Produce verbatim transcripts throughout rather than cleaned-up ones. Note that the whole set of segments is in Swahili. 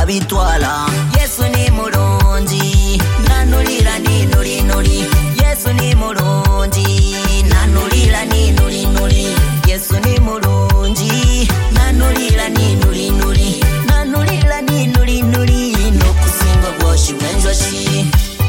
abitwala. Yesu ni mulungi nanulira ni nuli nuli. Yesu ni mulungi nanulira ni nuli nuli. Yesu ni mulungi nanulira ni nuli nuli. Nanulira ni nuli nuli nokusinga bwoshi bwenjoshi.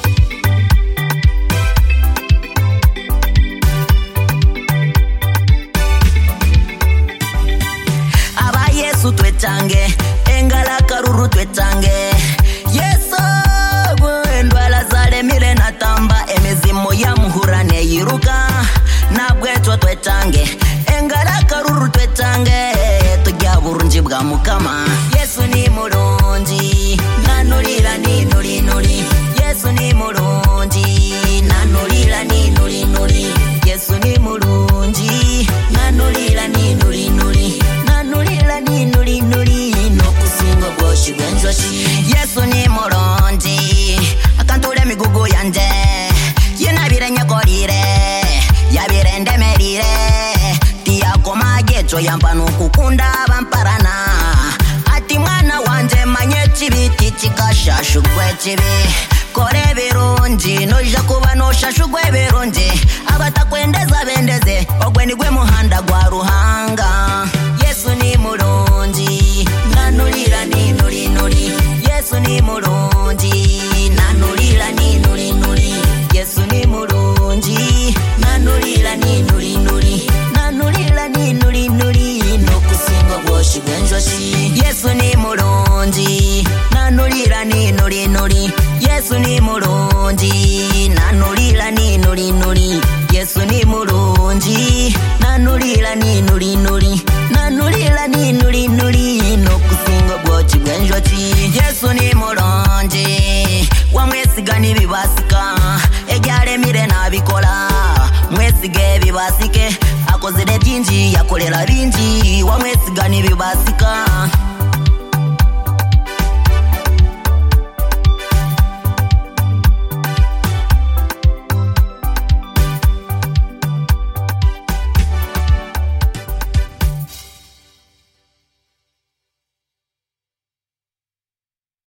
Aba Yesu twetange engala karuru twetange. Yesu gwendwala zale mire natamba emizimo ya muhurane yiruka. Nabweto twetange engala karuru twetange tujya burunji bwa mukama. Yesu ni mulungi nanulira ni nuli nuli. Yesu ni mulungi nanulira ni nuli nuli. Yesu ni mulungi nanulira ni nuli nuli. Nanulira ni nuli nuli nokusinga bwoshi bwenjoshi. Yesu ni mulungi akantule migugu yanje. Yenabire nyakorire yabire ndemerire. Tiyakoma geto yampano kukunda bamparana. Ati mwana wanje manye chibiti chikashashugwe chibi. Kore birungi noja kuba noshashugwe birungi. Abatakwendeza bendeze ogweni gwe muhanda gwa ruhanga. Yesu ni mulungi nanulira ni nuli nuli. Yesu ni mulungi nanulira ni nuli nuli. Yesu ni mulungi nanulira ni nuli nuli. Nanulira ni nuli nuli nokusinga bwoshi bwenjoshi. Yesu ni mulungi nanulira ni nuli nuli. Yesu ni mulungi nanulira ni nuli nuli. Yesu ni mulungi nanulira ni nuli nuli. Nanulira ni nuli nuli nokusinga bwoshi bwenjoshi. Yesu ni mulungi wamwesiga nibibasika. Ejale mire nabikola mwesige bibasike. Akozere byinji yakolera binji wamwesiga nibibasika.